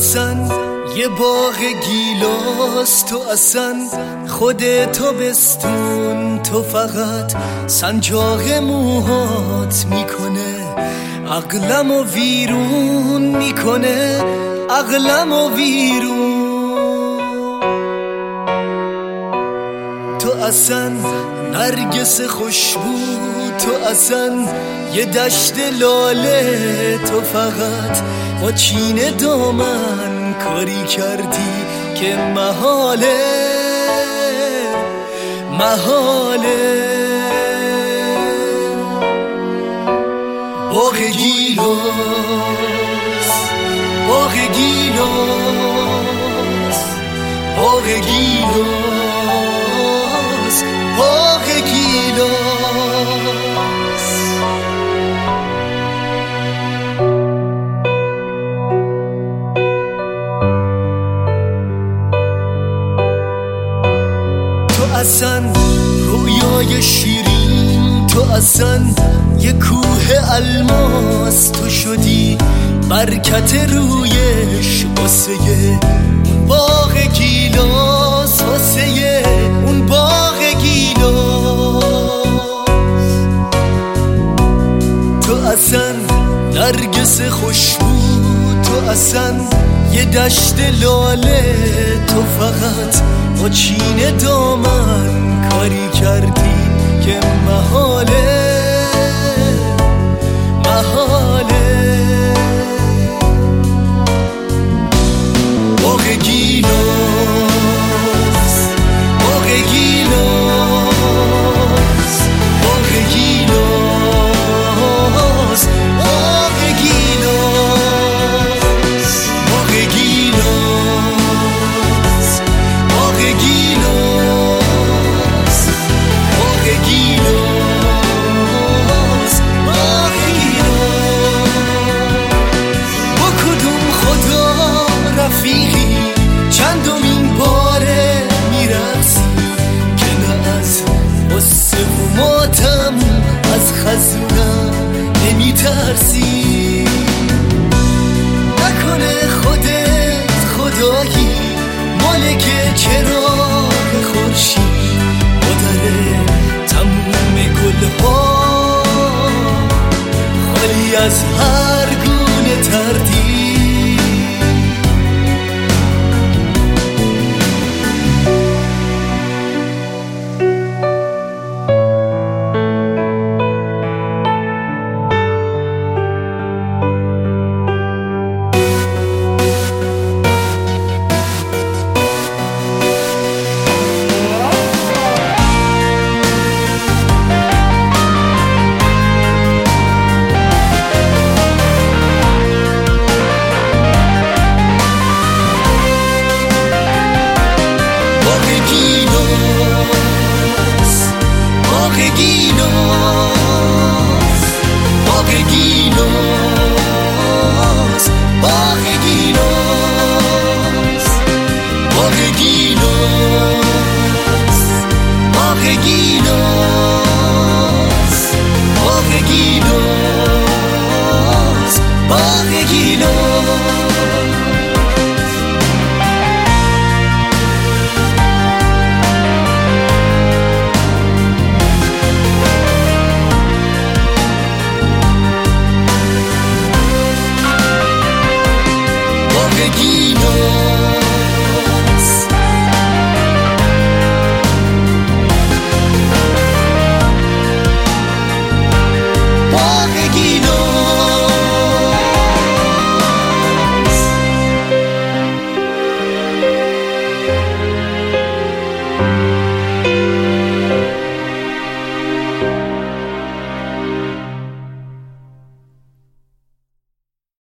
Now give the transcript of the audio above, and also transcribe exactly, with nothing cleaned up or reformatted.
اصلا یه باغ گیلاس، تو اصلا خودتو بستون، تو فقط سنجاق موهات میکنه عقلمو ویرون میکنه، عقلمو ویرون. تو اصلا نرگس خوشبو، تو اصلا یه دشت لاله، تو فقط با چین دامن کاری کردی که محاله محاله. باغ گیلاس، باغ گیلاس، باغ گیلاس، باغ گیلاس. تو اصلا رویای شیرین، تو اصلا یه کوه الماس، تو شدی برکت رویش واسه اون باغ گیلاس، واسه اون باغ گیلاس. تو اصلا نرگس خوشبو، تو اصلا یه دشت لاله، تو فقط با چین دامن کاری کردی که محاله